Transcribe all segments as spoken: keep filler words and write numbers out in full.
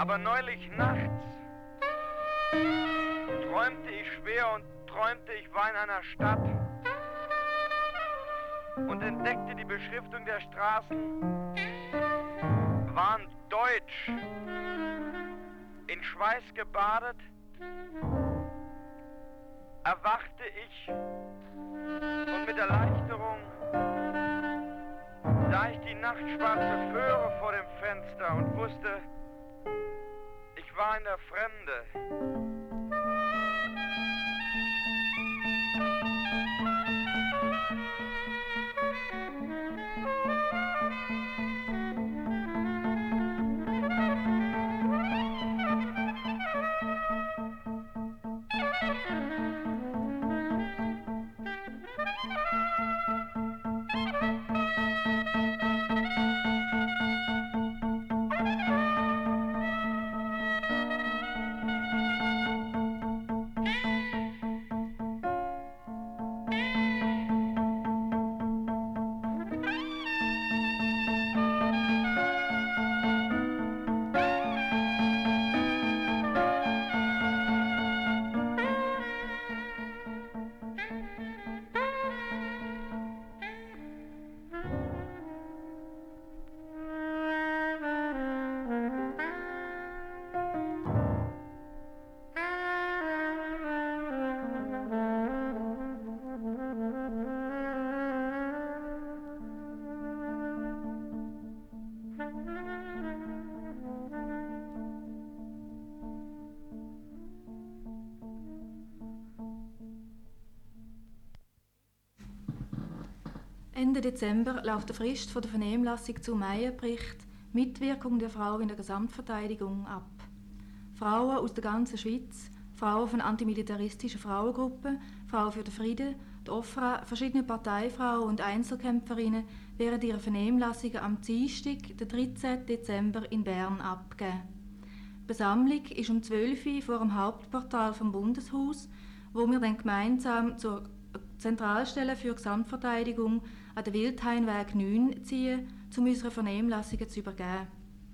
Aber neulich nachts träumte ich schwer und träumte, ich war in einer Stadt und entdeckte die Beschriftung der Straßen waren deutsch, in Schweiß gebadet, erwachte ich und mit Erleichterung sah ich die nachtschwarze Föhre vor dem Fenster und wusste, ich war in der Fremde. Ende Dezember läuft die Frist von der Vernehmlassung zum Meyer-Bericht «Mitwirkung der Frau in der Gesamtverteidigung» ab. Frauen aus der ganzen Schweiz, Frauen von antimilitaristischen Frauengruppen, Frauen für den Frieden, die Opfer, verschiedene Parteifrauen und Einzelkämpferinnen werden ihre Vernehmlassungen am Dienstag, den dreizehnten Dezember, in Bern abgeben. Die Besammlung ist um zwölf Uhr vor dem Hauptportal vom Bundeshaus, wo wir dann gemeinsam zur Zentralstelle für Gesamtverteidigung an den Wildhainweg neun ziehen, um unsere Vernehmlassungen zu übergeben.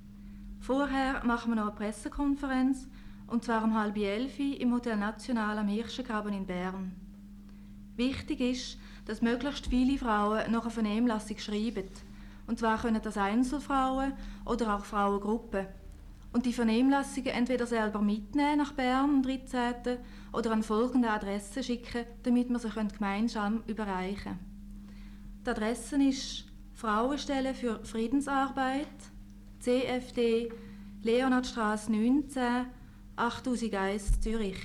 Vorher machen wir noch eine Pressekonferenz, und zwar um halb elf im Hotel National am Hirschengraben in Bern. Wichtig ist, dass möglichst viele Frauen noch eine Vernehmlassung schreiben. Und zwar können das Einzelfrauen oder auch Frauengruppen. Und die Vernehmlassungen entweder selber mitnehmen nach Bern am dreizehnten oder an folgende Adresse schicken, damit wir sie gemeinsam überreichen können. Die Adresse ist Frauenstelle für Friedensarbeit, C F D, Leonhardstrasse neunzehn, achttausendeins, Zürich.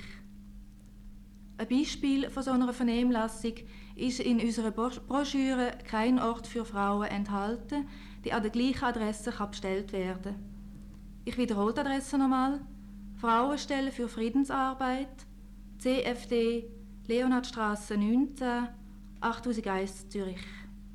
Ein Beispiel von so einer Vernehmlassung ist in unserer Broschüre «Kein Ort für Frauen» enthalten, die an der gleichen Adresse kann bestellt werden kann. Ich wiederhole die Adresse nochmal. Frauenstelle für Friedensarbeit, C F D, Leonhardstrasse neunzehn, achttausendeins, Zürich.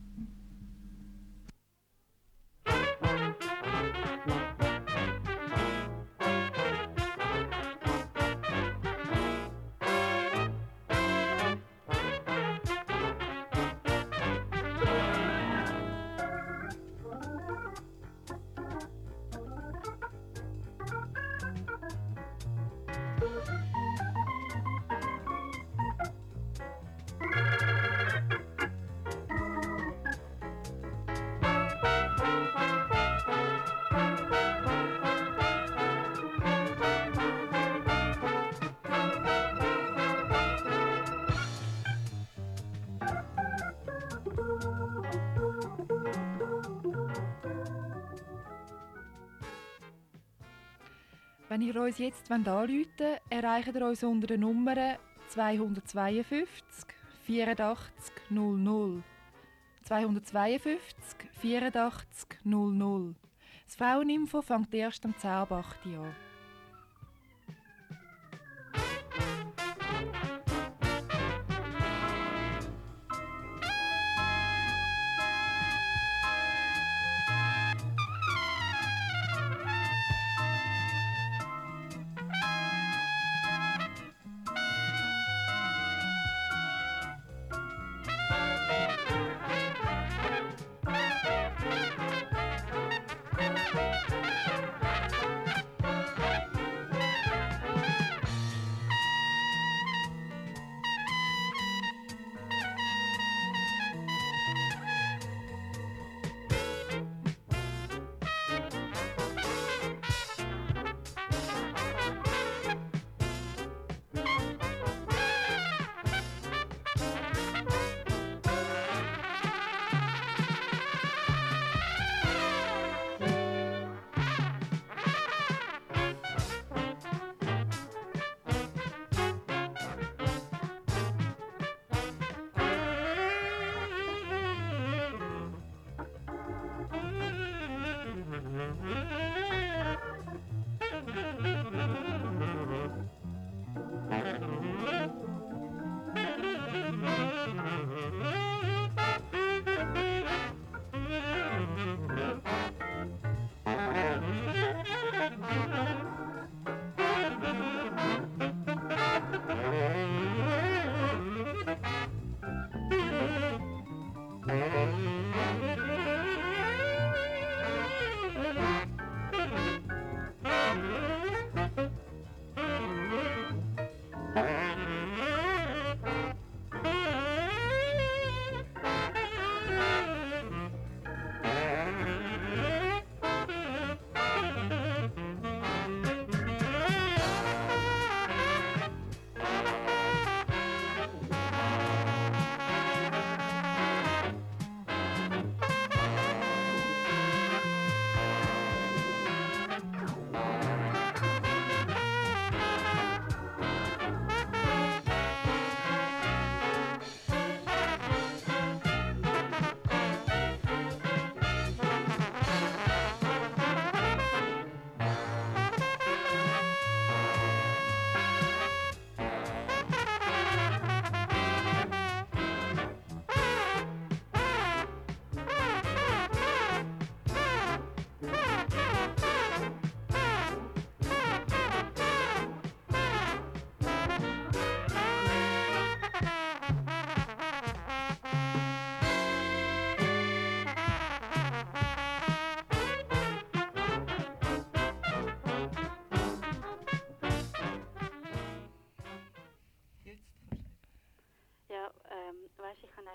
Wenn ihr uns jetzt anrufen wollt, erreicht ihr uns unter der Nummer zweihundertzweiundfünfzig vierundachtzig null null. zweihundertzweiundfünfzig vierundachtzig null null. Das Fraueninfo fängt erst am zehn ab acht an.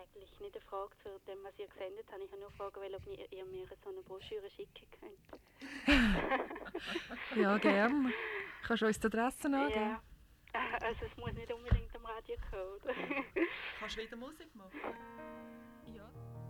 eigentlich nicht eine Frage zu dem, was ihr gesendet habt. Ich habe nur fragen wollen, ob ihr, ihr mir so eine Broschüre schicken könnt. Ja, gern. Kannst du uns die Adresse angeben? Ja. Also es muss nicht unbedingt am Radio kommen, oder? Kannst du wieder Musik machen? Ja.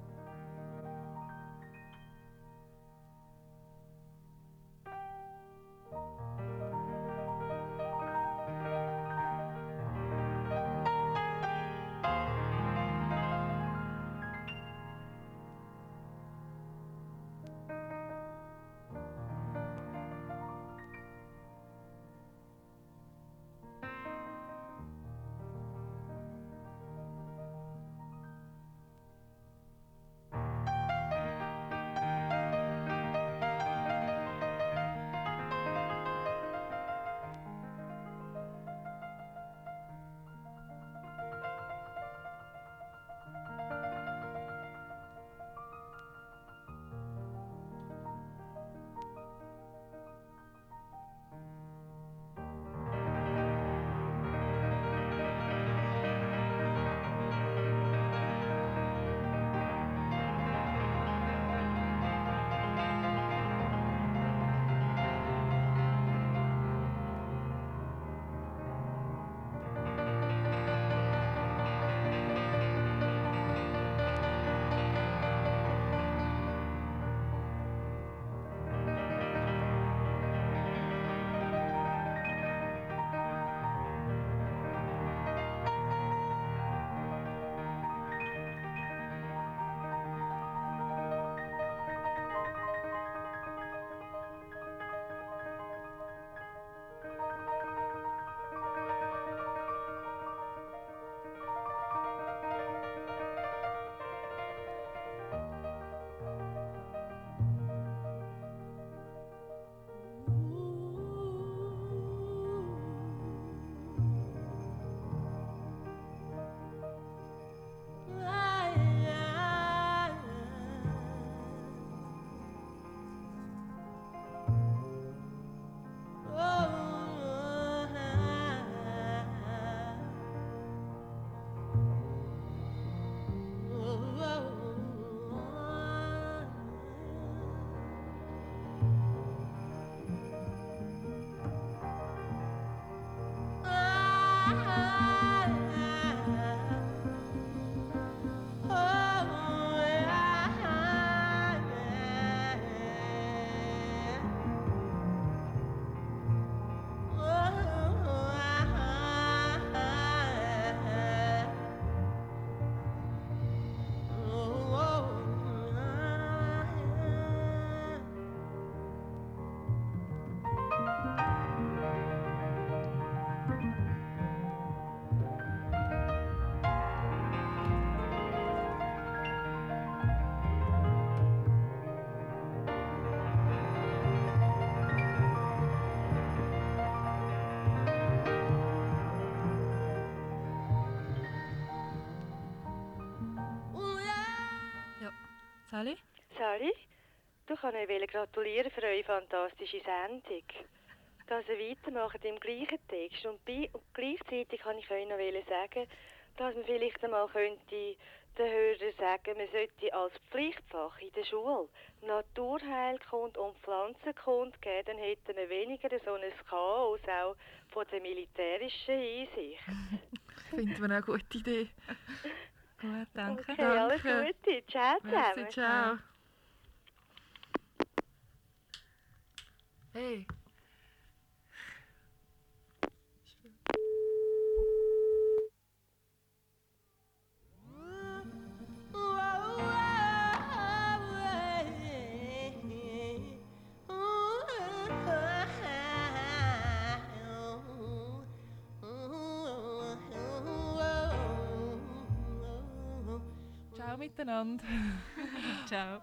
Sally? Sally, du kannst euch gratulieren für eure fantastische Sendung. Dass ihr weitermacht im gleichen Text. Und, bei, und gleichzeitig kann ich euch noch sagen, dass man vielleicht einmal könnte den Hörern sagen, man sollte als Pflichtfach in der Schule Naturheilkunde und Pflanzenkunde geben, dann hätten wir weniger so ein Chaos auch von der militärischen Einsicht. Finden wir eine gute Idee. Gut, danke. Okay, danke. alles Gute. Ciao zusammen. Merci, ciao. Hey. Ciao miteinander. Ciao.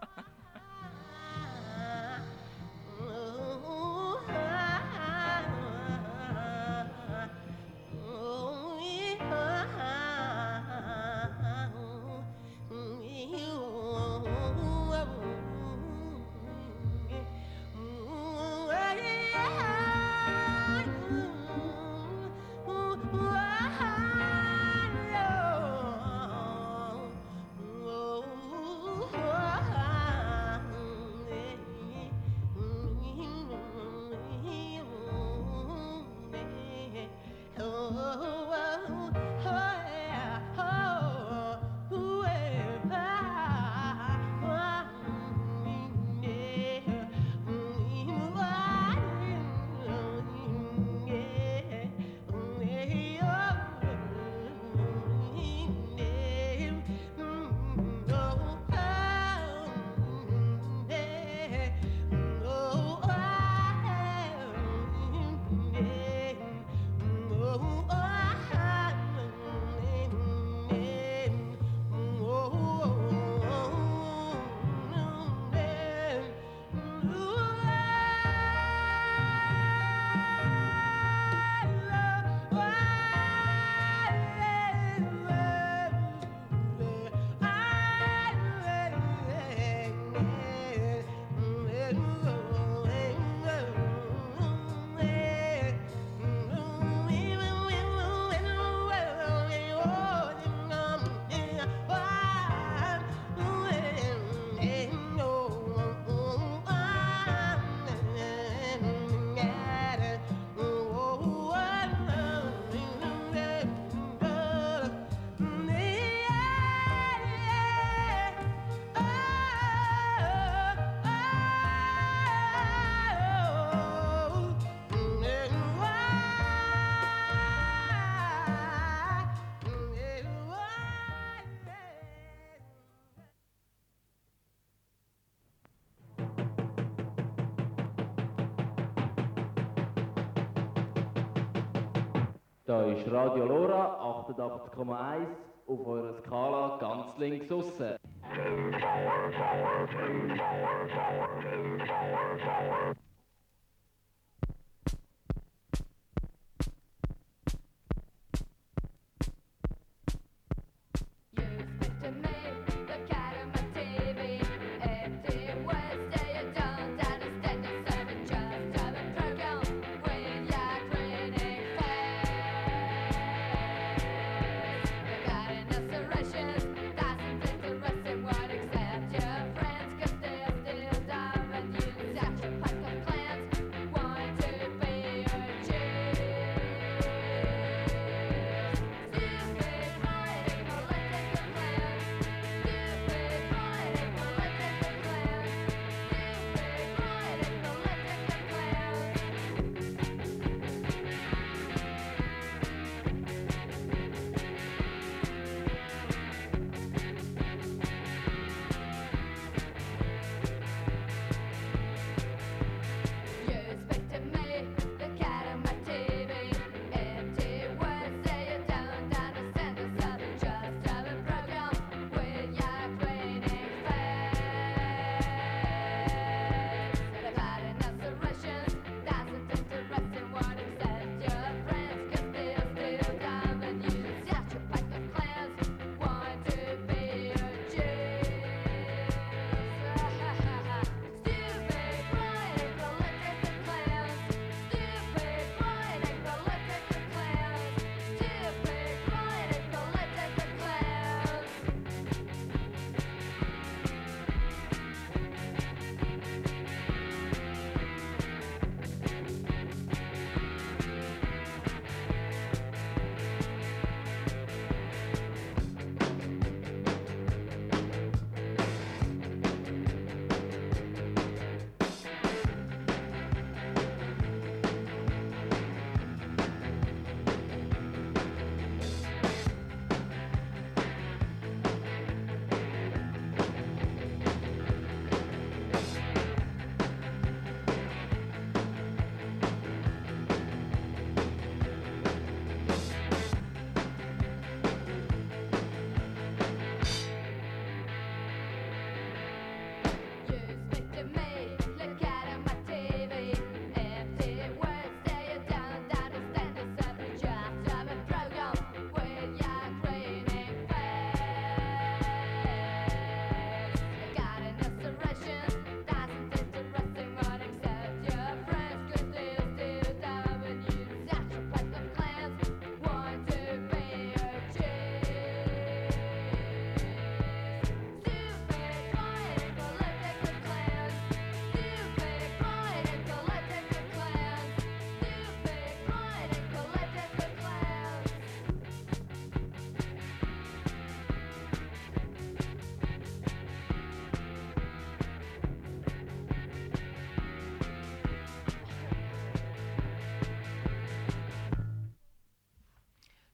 Da ist Radio Lora achtundachtzig Komma eins auf eurer Skala ganz links aussen. Except your friends, 'cause they're still dumb and you such a pack of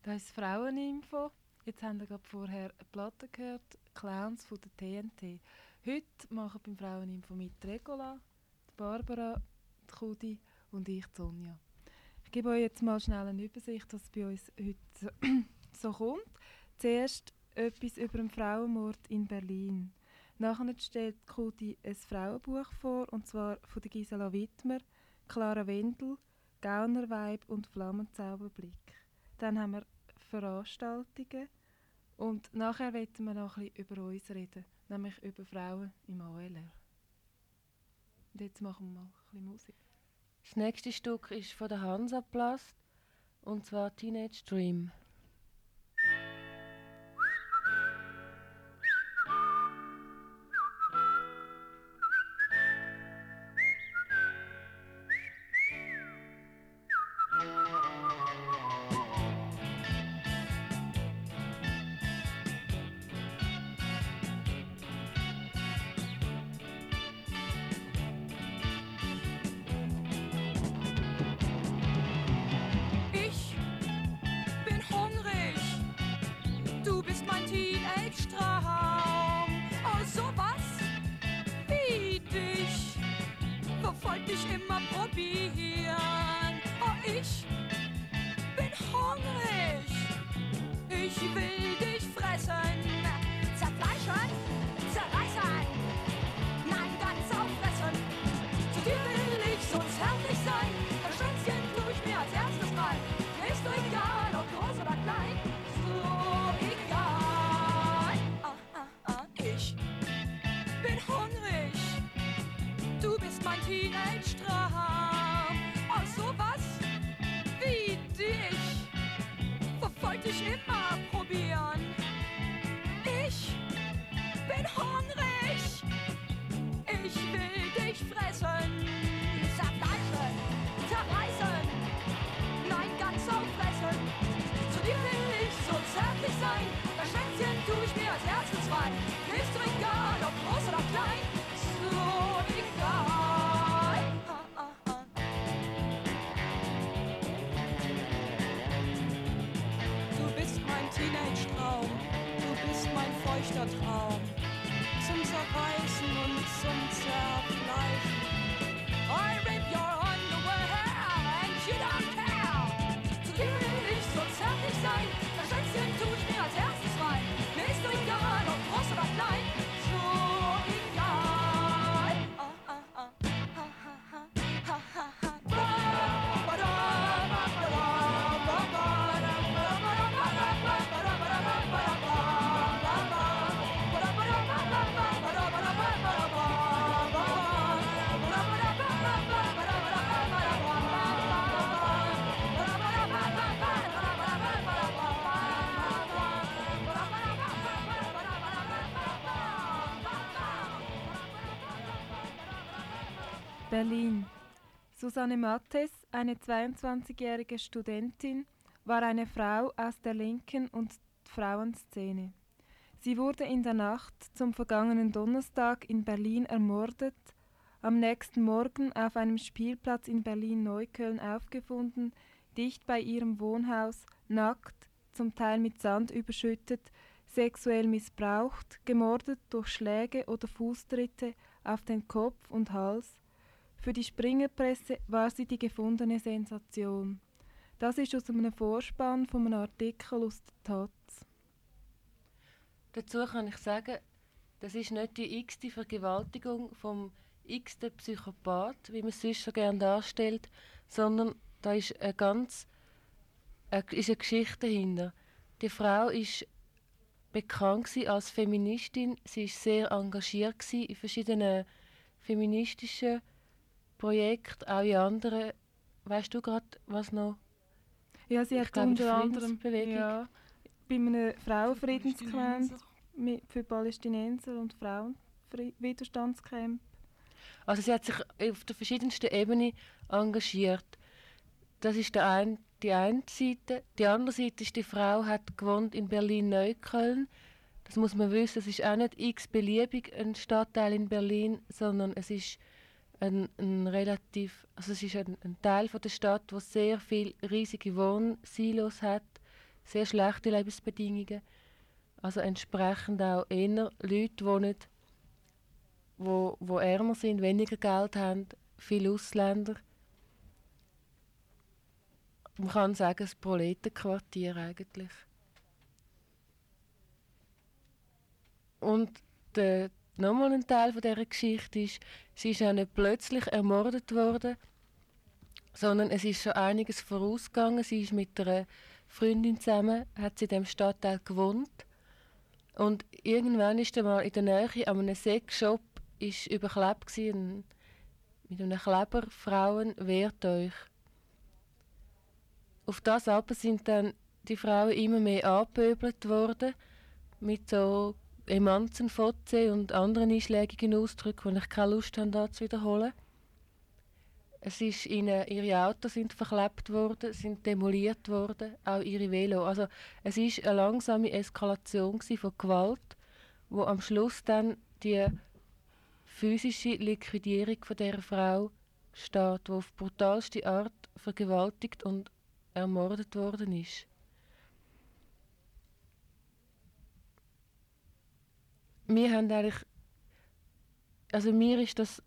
Das ist Fraueninfo. Jetzt haben wir gerade vorher eine Platte gehört, Clowns von der T N T. Heute machen beim Fraueninfo mit Regula, die Barbara, die Kudi und ich, Sonja. Ich gebe euch jetzt mal schnell eine Übersicht, was bei uns heute so kommt. Zuerst etwas über den Frauenmord in Berlin. Nachher stellt Kudi ein Frauenbuch vor, und zwar von der Gisela Wittmer, Clara Wendel, Gaunerweib und Flammenzauberblick. Dann haben wir Veranstaltungen und nachher wollen wir noch ein bisschen über uns reden, nämlich über Frauen im A L R. Und jetzt machen wir mal ein bisschen Musik. Das nächste Stück ist von der Hansaplast, und zwar Teenage Dream. Traum zum Zerreißen und zum Zerfleischen. I rip your underwear and you don't care. Zu dir will ich so zärtlich sein, das Schätzchen tu ich mir als erstes rein. Mir ist doch egal, ob groß oder klein, so egal. Ah, ah, ah, ha, ha, ha, ha, ha, ha. Berlin. Susanne Mattes, eine zweiundzwanzigjährige Studentin, war eine Frau aus der linken und Frauenszene. Sie wurde in der Nacht zum vergangenen Donnerstag in Berlin ermordet, am nächsten Morgen auf einem Spielplatz in Berlin-Neukölln aufgefunden, dicht bei ihrem Wohnhaus, nackt, zum Teil mit Sand überschüttet, sexuell missbraucht, gemordet durch Schläge oder Fußtritte auf den Kopf und Hals. Für die Springerpresse war sie die gefundene Sensation. Das ist aus einem Vorspann von einem Artikel aus der Taz. Dazu kann ich sagen, das ist nicht die x-te Vergewaltigung vom x-ten Psychopath, wie man es sonst so gerne darstellt, sondern da ist eine ganz eine, ist eine Geschichte dahinter. Die Frau ist bekannt als Feministin, sie war sehr engagiert in verschiedenen feministischen Projekten, auch in anderen. Weißt du gerade, was noch? Ja, sie hat glaube, unter anderem ja, bei einem Frauenfriedenscamp für Palästinenser und Frauenwiderstandscamp. Also sie hat sich auf der verschiedensten Ebene engagiert. Das ist der ein, die eine Seite. Die andere Seite ist, die Frau hat gewohnt in Berlin-Neukölln. Das muss man wissen, es ist auch nicht x-beliebig ein Stadtteil in Berlin, sondern es ist ein, ein relativ, also es ist ein, ein Teil von der Stadt, wo sehr viele riesige Wohnsilos hat, sehr schlechte Lebensbedingungen. Also entsprechend auch eher Leute wohnen, wo, wo ärmer sind, weniger Geld haben, viele Ausländer. Man kann sagen, das Proletenquartier eigentlich. Und der, nochmal ein Teil von dieser Geschichte ist, sie ist auch nicht plötzlich ermordet worden, sondern es ist schon einiges vorausgegangen. Sie ist mit einer Freundin zusammen, hat sie in diesem Stadtteil gewohnt. Und irgendwann ist dann mal in der Nähe an einem Sexshop ist überklebt gewesen, mit einem Kleber «Frauen, wehrt euch». Auf das aber sind dann die Frauen immer mehr angepöbelt worden, mit so Emanzenfotze und anderen einschlägigen Ausdrücken, die ich keine Lust habe, da zu wiederholen. Es ist ihnen, ihre Autos sind verklebt worden, sind demoliert worden, auch ihre Velo. Also es ist eine langsame Eskalation von Gewalt, wo am Schluss dann die physische Liquidierung von dieser Frau steht, die auf brutalste Art vergewaltigt und ermordet worden ist. Wir haben eigentlich, also mir ist das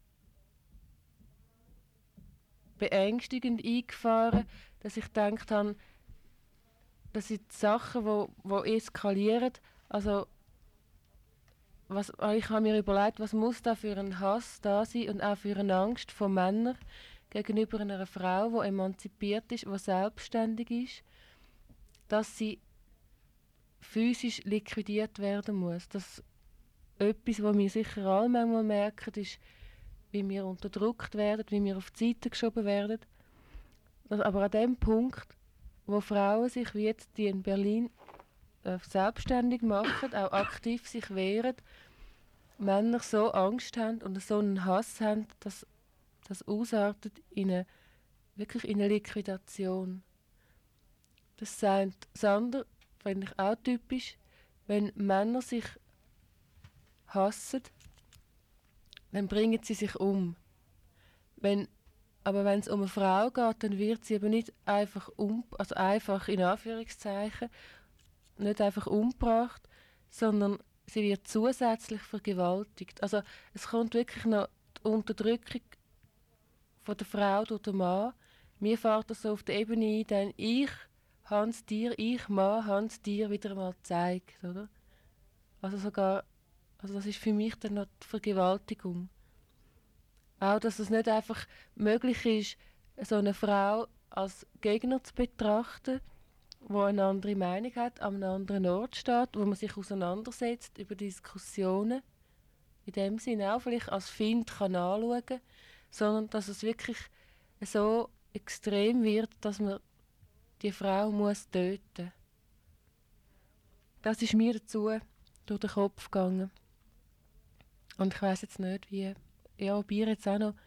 beängstigend eingefahren, dass ich gedacht habe, das sind Sachen, wo, wo eskalieren. Also was, ich habe mir überlegt, was muss da für ein Hass da sein und auch für eine Angst von Männern gegenüber einer Frau, die emanzipiert ist, die selbstständig ist, dass sie physisch liquidiert werden muss. Das etwas, was wir sicher alle manchmal merken, ist, wie wir unterdrückt werden, wie wir auf die Seite geschoben werden. Das aber an dem Punkt, wo Frauen sich wie jetzt die in Berlin äh, selbstständig machen, auch aktiv sich wehren, Männer so Angst haben und so einen Hass haben, dass das ausartet in eine, wirklich in eine Liquidation. Das sagt das andere, finde ich auch typisch, wenn Männer sich hassen, dann bringen sie sich um. Wenn, aber wenn es um eine Frau geht, dann wird sie eben nicht einfach um, also einfach in Anführungszeichen, nicht einfach umgebracht, sondern sie wird zusätzlich vergewaltigt. Also es kommt wirklich noch die Unterdrückung von der Frau durch den Mann. Mir fährt das so auf der Ebene ein, denn ich habe es dir, ich Mann, habe es dir wieder einmal gezeigt, oder? Also sogar, also das ist für mich dann noch die Vergewaltigung. Auch, dass es nicht einfach möglich ist, so eine Frau als Gegner zu betrachten, die eine andere Meinung hat, an einem anderen Ort steht, wo man sich auseinandersetzt über Diskussionen, in dem Sinne auch vielleicht als Feind kann anschauen kann, sondern dass es wirklich so extrem wird, dass man die Frau muss töten. Das ist mir dazu durch den Kopf gegangen. Und ich weiss jetzt nicht, wie... Ja, ob ihr jetzt auch noch...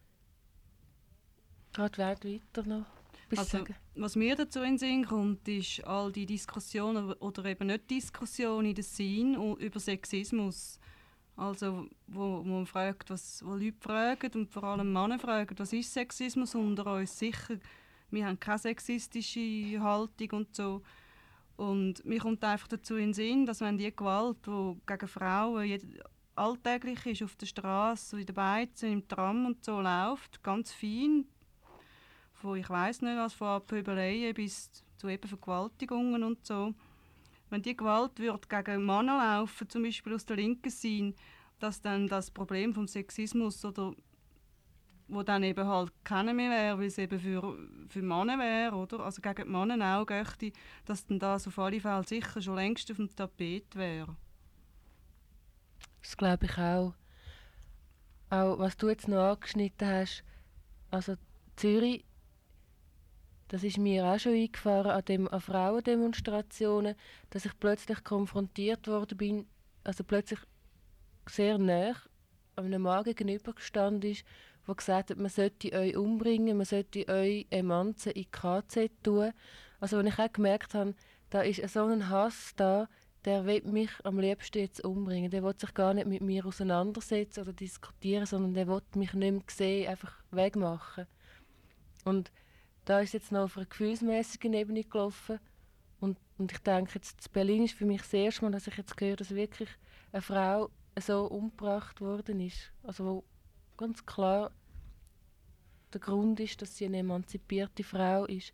Gerade weiter noch etwas also, sagen. Was mir dazu in den Sinn kommt, ist all die Diskussionen oder eben nicht Diskussionen in der Szene über Sexismus. Also, wo, wo man fragt, was, wo Leute fragen und vor allem Männer fragen, was ist Sexismus unter uns? Sicher, wir haben keine sexistische Haltung und so. Und mir kommt einfach dazu in den Sinn, dass wenn die Gewalt, die gegen Frauen jed- alltäglich ist, auf der Straße, in den Beizen, im Tram und so läuft, ganz fein, von ich weiss nicht was, von Pöbeleien bis zu eben Vergewaltigungen und so. Wenn die Gewalt wird gegen Männer laufen, zum Beispiel aus der linken Szene, dass dann das Problem vom Sexismus oder wo dann eben halt keiner mehr wäre, weil es eben für, für Männer wäre, oder? Also gegen die Männer auch möchte, dass dann das auf alle Fälle sicher schon längst auf dem Tapet wäre. Das glaube ich auch. Auch was du jetzt noch angeschnitten hast, also Zürich, das ist mir auch schon eingefahren an, dem, an Frauendemonstrationen, dass ich plötzlich konfrontiert worden bin, also plötzlich sehr nah einem Mann gegenüber gestanden ist, der gesagt hat, man sollte euch umbringen, man sollte euch Emanzen in K Z tun. Also wenn ich auch gemerkt habe, da ist so ein Hass da, der will mich am liebsten jetzt umbringen. Der will sich gar nicht mit mir auseinandersetzen oder diskutieren, sondern der will mich nicht mehr sehen, einfach wegmachen. Und da ist jetzt noch auf einer gefühlsmässigen Ebene gelaufen, Und, und ich denke, jetzt in Berlin ist für mich das erste Mal, dass ich jetzt höre, dass wirklich eine Frau so umgebracht worden ist. Also wo ganz klar der Grund ist, dass sie eine emanzipierte Frau ist.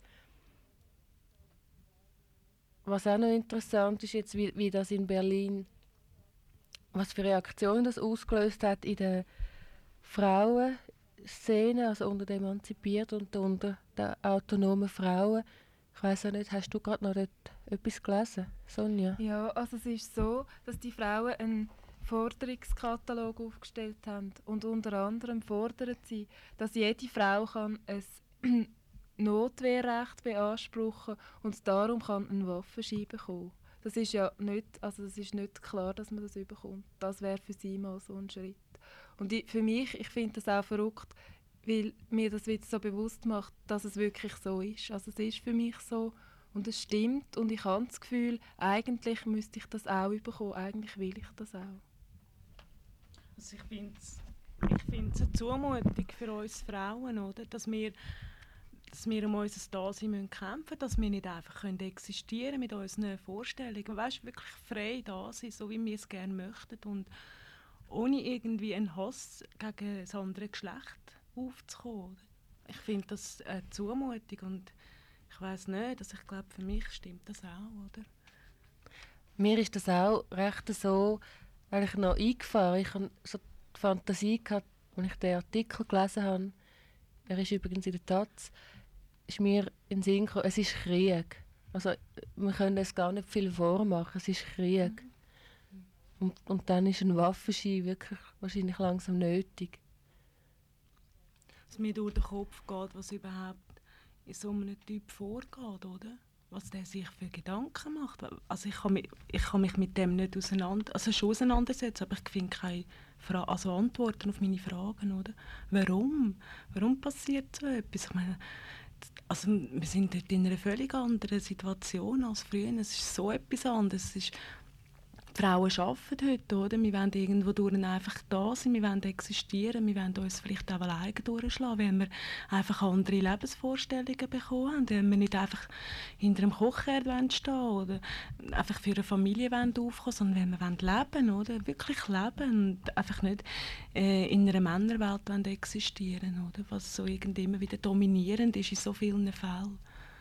Was auch noch interessant ist, jetzt, wie, wie das in Berlin, was für Reaktionen das ausgelöst hat in der Frauenszene, also unter den Emanzipierten und unter den autonomen Frauen. Ich weiss auch nicht, hast du gerade noch dort etwas gelesen, Sonja? Ja, also es ist so, dass die Frauen einen Forderungskatalog aufgestellt haben und unter anderem fordern sie, dass jede Frau kann ein Notwehrrecht beanspruchen und darum kann ein Waffenschein bekommen. Das ist ja nicht, also das ist nicht klar, dass man das bekommt. Das wäre für sie mal so ein Schritt. Und ich, für mich, ich finde das auch verrückt, weil mir das wieder so bewusst macht, dass es wirklich so ist. Also es ist für mich so und es stimmt und ich habe das Gefühl, eigentlich müsste ich das auch bekommen, eigentlich will ich das auch. Also ich finde es ich find's eine Zumutung für uns Frauen, oder? Dass wir, dass wir um unser Dasein müssen kämpfen, dass wir nicht einfach können existieren mit unseren Vorstellungen. Weißt, wirklich frei da sein, so wie wir es gerne möchten und ohne irgendwie einen Hass gegen das andere Geschlecht aufzukommen. Ich finde das eine Zumutung und ich weiss nicht, dass ich glaube, für mich stimmt das auch, oder? Mir ist das auch recht so eigentlich noch eingefahren. Ich hatte so die Fantasie gehabt, als ich den Artikel gelesen habe, er ist übrigens in der Taz, ist mir in den Sinn gekommen, es ist Krieg. Also wir können es gar nicht viel vormachen, es ist Krieg. Mhm. Und, und dann ist ein Waffenschein wirklich wahrscheinlich langsam nötig. Dass mir durch den Kopf geht, was überhaupt in so einem Typ vorgeht, oder? Was der sich für Gedanken macht. Also ich kann mich, ich kann mich mit dem nicht auseinander, also schon auseinandersetzen, aber ich finde keine Fra- also Antworten auf meine Fragen, oder? Warum? Warum passiert so etwas? Ich meine, also wir sind dort in einer völlig anderen Situation als früher. Es ist so etwas anderes. Es ist, die Frauen arbeiten heute, oder? Wir wollen irgendwo durch einfach da sein, wir wollen existieren, wir wollen uns vielleicht auch alleine durchschlagen, wenn wir einfach andere Lebensvorstellungen bekommen haben, wenn wir nicht einfach hinter einem Kochherd stehen oder einfach für eine Familie aufkommen, sondern wenn wir leben wollen, oder? Wirklich leben und einfach nicht äh, in einer Männerwelt wollen existieren, oder? Was so irgendwie immer wieder dominierend ist in so vielen Fällen.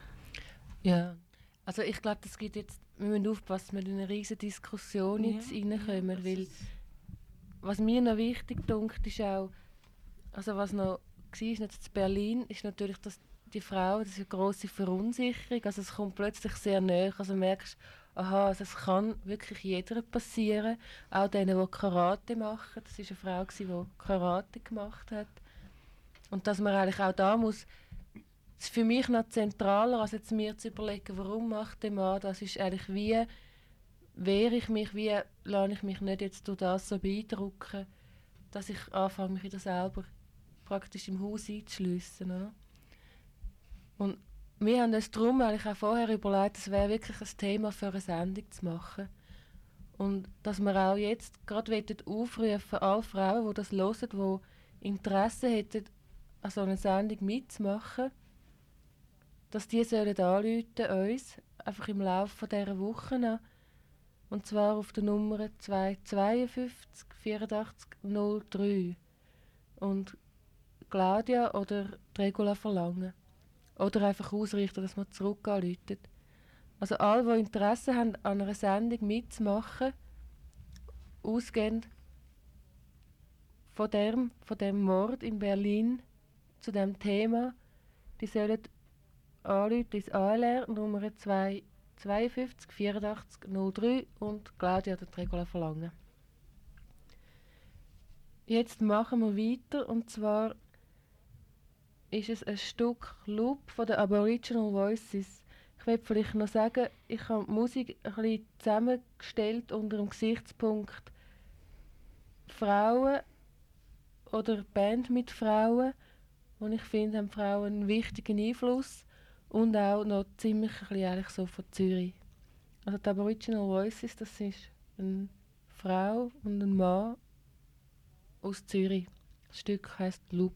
Ja, also ich glaube, das gibt jetzt, wir müssen aufpassen, dass wir in eine riesige Diskussion jetzt ja, reinkommen, ja, weil was mir noch wichtig dunkt, ist auch, also was noch war, jetzt in Berlin, ist natürlich, dass die Frau, das ist eine grosse Verunsicherung, also es kommt plötzlich sehr nahe, also du merkst, aha, also es kann wirklich jeder passieren, auch denen, die Karate machen, das war eine Frau, die Karate gemacht hat und dass man eigentlich auch da muss. Das ist für mich noch zentraler, als jetzt mir zu überlegen, warum macht der Mann das, ist eigentlich wie, wehre ich mich, wie lasse ich mich nicht jetzt durch das so beeindrucken, dass ich anfange, mich wieder selber praktisch im Haus einzuschliessen. Oder? Und wir haben uns darum eigentlich auch vorher überlegt, es wäre wirklich ein Thema für eine Sendung zu machen. Und dass wir auch jetzt gerade aufrufen, alle Frauen, die das hören, die Interesse hätten, an so einer Sendung mitzumachen, dass die sollen anrufen uns, einfach im Laufe dieser Woche noch, und zwar auf der Nummer zwei zwei fünf vierundachtzig null drei und Claudia oder Regula verlangen. Oder einfach ausrichten, dass man zurück anrufen. Also alle, die Interesse haben, an einer Sendung mitzumachen, ausgehend von dem, von dem Mord in Berlin zu diesem Thema, die sollen anrufen ins A L R, Nummer zwei zwei fünf vierundachtzig null drei und Claudia oder Regula verlangen. Jetzt machen wir weiter, und zwar ist es ein Stück Loop von den Aboriginal Voices. Ich will vielleicht noch sagen, ich habe die Musik ein bisschen zusammengestellt unter dem Gesichtspunkt Frauen oder Band mit Frauen, und ich finde, haben Frauen einen wichtigen Einfluss. Und auch noch ziemlich ein bisschen eigentlich so von Zürich. Also die Aboriginal Voices, das ist eine Frau und ein Mann aus Zürich. Das Stück heisst Loop.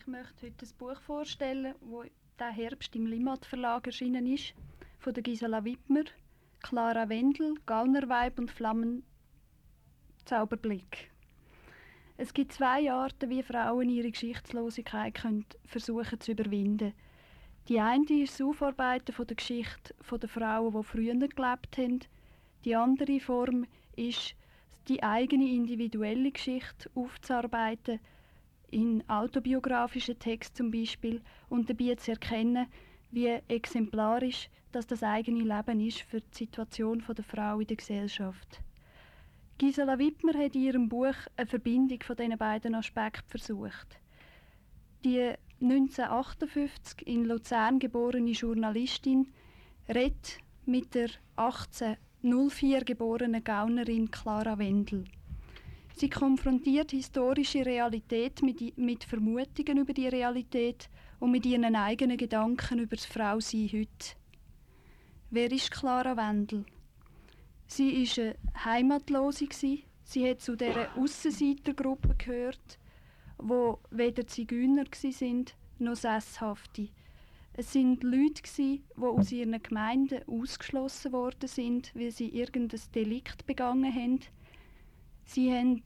möchte heute ein Buch vorstellen, das diesen Herbst im Limmat Verlag erschienen ist, von der Gisela Wittmer, Clara Wendel, Gaunerweib und Flammenzauberblick. Es gibt zwei Arten, wie Frauen ihre Geschichtslosigkeit können versuchen zu überwinden. Die eine ist das Aufarbeiten von der Geschichte der Frauen, die früher gelebt haben. Die andere Form ist, die eigene individuelle Geschichte aufzuarbeiten, in autobiografischen Texten zum Beispiel, und dabei zu erkennen, wie exemplarisch dass das eigene Leben ist für die Situation der Frau in der Gesellschaft. Gisela Wittmer hat in ihrem Buch eine Verbindung von diesen beiden Aspekten versucht. Die neunzehnhundertachtundfünfzig in Luzern geborene Journalistin redet mit der achtzehnhundertvier geborenen Gaunerin Clara Wendel. Sie konfrontiert historische Realität mit, mit Vermutungen über die Realität und mit ihren eigenen Gedanken über das Frausein heute. Wer ist Clara Wendel? Sie war eine Heimatlose. Sie hat zu dieser Aussenseitergruppe gehört, wo weder Zigeuner waren noch Sesshafte. Es sind Leute, die aus ihren Gemeinden ausgeschlossen worden sind, weil sie irgendein Delikt begangen haben. Sie haben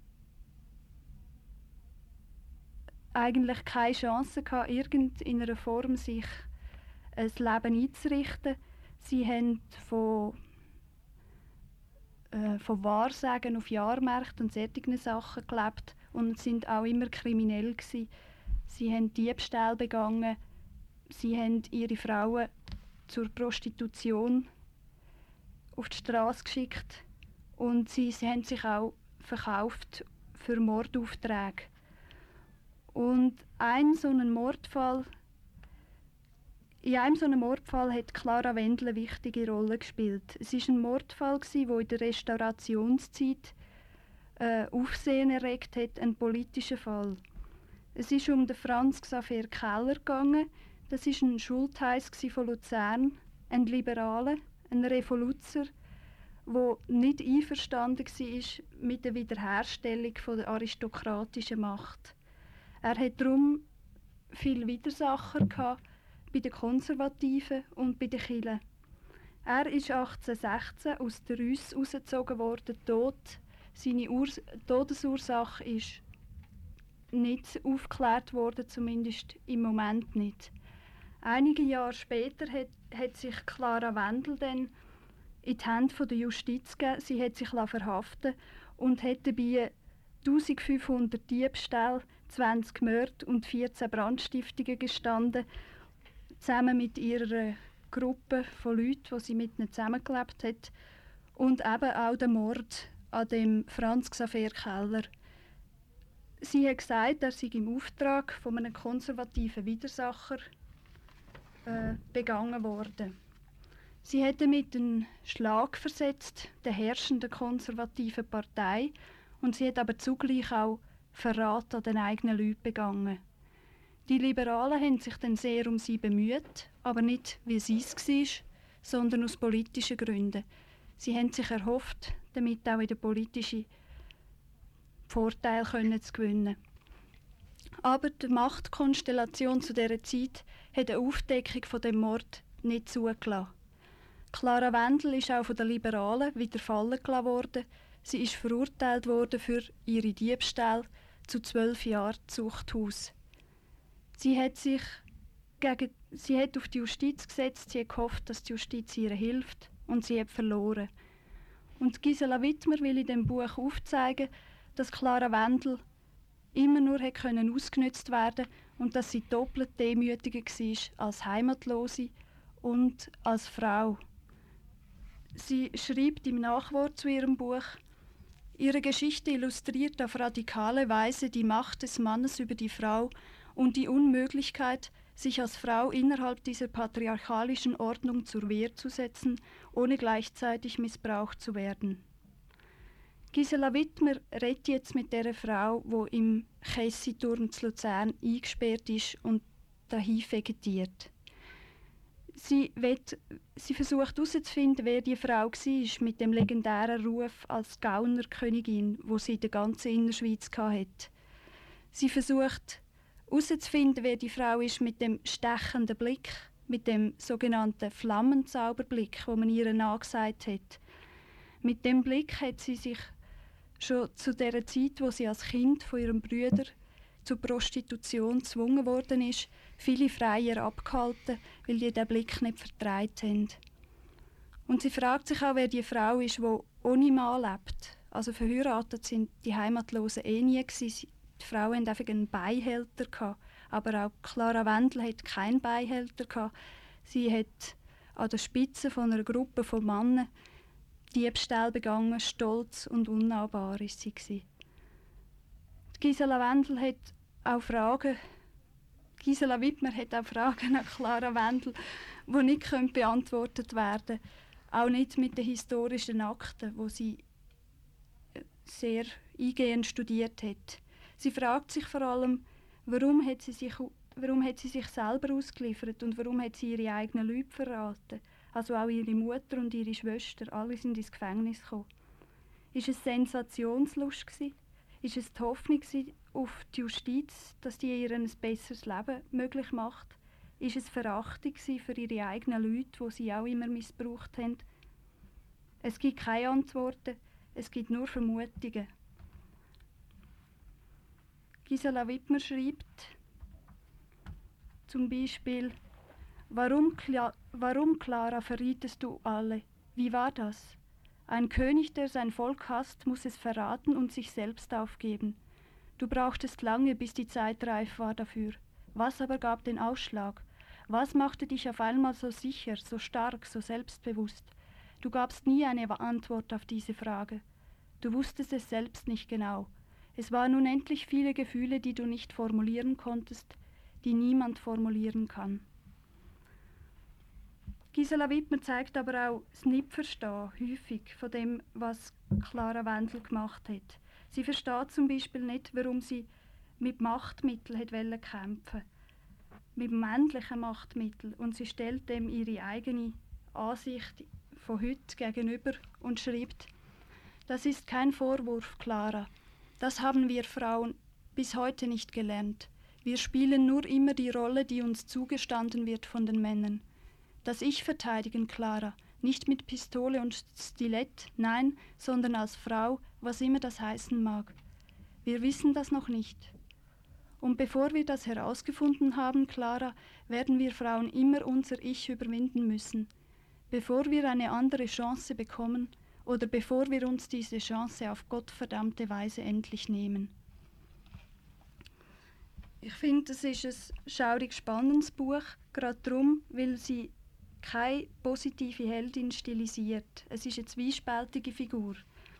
eigentlich keine Chance gehabt, irgendeiner Form sich ein Leben einzurichten. Sie haben von, äh, von Wahrsagen auf Jahrmärkten und solchen Sachen gelebt und sind auch immer kriminell gewesen. Sie haben Diebstahl begangen, sie haben ihre Frauen zur Prostitution auf die Straße geschickt und sie, sie haben sich auch verkauft für Mordaufträge. Und ein so einen Mordfall In einem so einem Mordfall hat Clara Wendel eine wichtige Rolle gespielt. Es war ein Mordfall, der in der Restaurationszeit äh, Aufsehen erregt hat, ein politischer Fall. Es ist um den Franz Xaver Keller gegangen. Das war ein Schultheiss von Luzern, ein Liberaler, ein Revoluzer, der nicht einverstanden war mit der Wiederherstellung der aristokratischen Macht. Er hatte darum viele Widersacher gehabt, bei den Konservativen und bei den Kirchen. Er ist achtzehnhundertsechzehn aus der Reuss rausgezogen worden, tot. Seine Urs- Todesursache ist nicht aufgeklärt worden, zumindest im Moment nicht. Einige Jahre später hat, hat sich Clara Wendel dann in die Hände der Justiz gegeben. Sie hat sich verhaften und hat dabei eintausendfünfhundert Diebstähle, zwanzig Morde und vierzehn Brandstiftungen gestanden, zusammen mit ihrer Gruppe von Leuten, die sie mit ihnen zusammengelebt hat, und eben auch der Mord an dem Franz Xaver Keller. Sie hat gesagt, er sei im Auftrag von einem konservativen Widersacher äh, begangen worden. Sie hat damit einen Schlag versetzt der herrschenden konservativen Partei, und sie hat aber zugleich auch Verrat an den eigenen Leuten begangen. Die Liberalen haben sich dann sehr um sie bemüht, aber nicht, wie sie es war, sondern aus politischen Gründen. Sie haben sich erhofft, damit auch wieder politische Vorteile können zu gewinnen. Aber die Machtkonstellation zu dieser Zeit hat eine Aufdeckung von dem Mord nicht zugelassen. Clara Wendel ist auch von den Liberalen wieder fallen gelassen worden. Sie ist verurteilt worden für ihre Diebstähle zu zwölf Jahren Zuchthaus. Sie hat sich gegen, sie hat auf die Justiz gesetzt, sie hat gehofft, dass die Justiz ihr hilft, und sie hat verloren. Und Gisela Wittmer will in dem Buch aufzeigen, dass Clara Wendel immer nur hat können ausgenutzt werden und dass sie doppelt demütiger war als Heimatlose und als Frau. Sie schreibt im Nachwort zu ihrem Buch: Ihre Geschichte illustriert auf radikale Weise die Macht des Mannes über die Frau und die Unmöglichkeit, sich als Frau innerhalb dieser patriarchalischen Ordnung zur Wehr zu setzen, ohne gleichzeitig missbraucht zu werden. Gisela Wittmer redet jetzt mit der Frau, die im Chessi-Turm zu Luzern eingesperrt ist und dahin vegetiert. Sie, wird, sie versucht herauszufinden, wer die Frau war mit dem legendären Ruf als Gaunerkönigin, wo sie in der ganzen Innerschweiz hatte. Sie versucht herauszufinden, wer die Frau ist mit dem stechenden Blick, mit dem sogenannten Flammenzauberblick, wo man ihr nachgesagt hat. Mit dem Blick hat sie sich schon zu der Zeit, wo sie als Kind von ihrem Bruder zur Prostitution gezwungen worden ist, viele Freier abgehalten, weil die diesen Blick nicht vertreibt haben. Und sie fragt sich auch, wer die Frau ist, die ohne Mann lebt. Also verheiratet sind die Heimatlosen eh nie gewesen. Die Frauen hatten einfach einen Beihälter gehabt. Aber auch Clara Wendel hat keinen Beihälter gehabt. Sie hat an der Spitze von einer Gruppe von Männern Diebstahl begangen, stolz und unnahbar ist sie gewesen. Gisela Wendel hat auch Fragen, Gisela Wittmer hat auch Fragen an Clara Wendel, die nicht beantwortet werden können. Auch nicht mit den historischen Akten, wo sie sehr eingehend studiert hat. Sie fragt sich vor allem, warum hat sie sich, warum hat sie sich selber ausgeliefert und warum hat sie ihre eigenen Leute verraten. Also auch ihre Mutter und ihre Schwester, alle sind ins Gefängnis gekommen. Ist es Sensationslust gewesen? Ist es die Hoffnung auf die Justiz, dass die ihr ein besseres Leben möglich macht? Ist es Verachtung für ihre eigenen Leute, die sie auch immer missbraucht haben? Es gibt keine Antworten, es gibt nur Vermutungen. Gisela Wittmer schreibt zum Beispiel: Warum, Kla- warum, Clara, verrietest du alle? Wie war das? Ein König, der sein Volk hasst, muss es verraten und sich selbst aufgeben. Du brauchtest lange, bis die Zeit reif war dafür. Was aber gab den Ausschlag? Was machte dich auf einmal so sicher, so stark, so selbstbewusst? Du gabst nie eine Antwort auf diese Frage. Du wusstest es selbst nicht genau. Es waren unendlich viele Gefühle, die du nicht formulieren konntest, die niemand formulieren kann. Gisela Wittmer zeigt aber auch das Nichtverstehen häufig von dem, was Clara Wendel gemacht hat. Sie versteht zum Beispiel nicht, warum sie mit Machtmitteln kämpfen wollte. Mit männlichen Machtmitteln. Und sie stellt dem ihre eigene Ansicht von heute gegenüber und schreibt: Das ist kein Vorwurf, Clara. Das haben wir Frauen bis heute nicht gelernt. Wir spielen nur immer die Rolle, die uns zugestanden wird von den Männern. Das Ich verteidigen, Clara, nicht mit Pistole und Stilett, nein, sondern als Frau, was immer das heißen mag. Wir wissen das noch nicht. Und bevor wir das herausgefunden haben, Clara, werden wir Frauen immer unser Ich überwinden müssen. Bevor wir eine andere Chance bekommen oder bevor wir uns diese Chance auf gottverdammte Weise endlich nehmen. Ich finde, es ist ein schaurig spannendes Buch, gerade darum, weil sie keine positive Heldin stilisiert. Es ist eine zwiespältige Figur.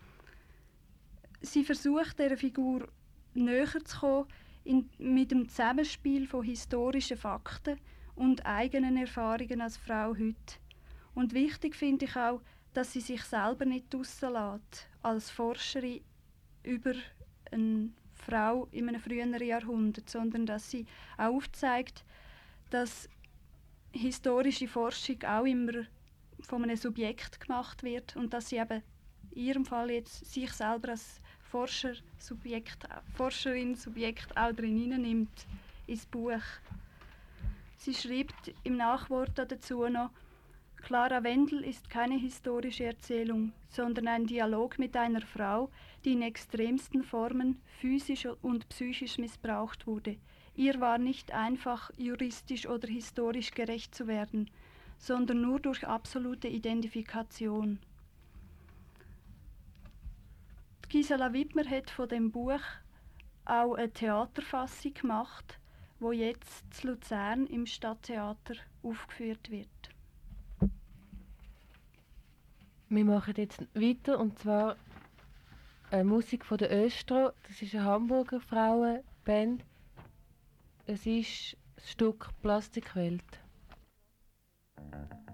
Sie versucht, dieser Figur näher zu kommen in, mit dem Zusammenspiel von historischen Fakten und eigenen Erfahrungen als Frau heute. Und wichtig finde ich auch, dass sie sich selber nicht rauslässt als Forscherin über eine Frau in einem früheren Jahrhundert, sondern dass sie auch aufzeigt, dass historische Forschung auch immer von einem Subjekt gemacht wird und dass sie eben in ihrem Fall jetzt sich selber als Forscher, Subjekt, Forscherin, Subjekt auch drin nimmt ins Buch. Sie schreibt im Nachwort dazu noch: Clara Wendel ist keine historische Erzählung, sondern ein Dialog mit einer Frau, die in extremsten Formen physisch und psychisch missbraucht wurde. Ihr war nicht einfach, juristisch oder historisch gerecht zu werden, sondern nur durch absolute Identifikation. Gisela Wittmer hat von dem Buch auch eine Theaterfassung gemacht, wo jetzt in Luzern im Stadttheater aufgeführt wird. Wir machen jetzt weiter, und zwar äh, Musik von der Östro. Das ist eine Hamburger Frauenband. Es ist das Stück Plastikwelt.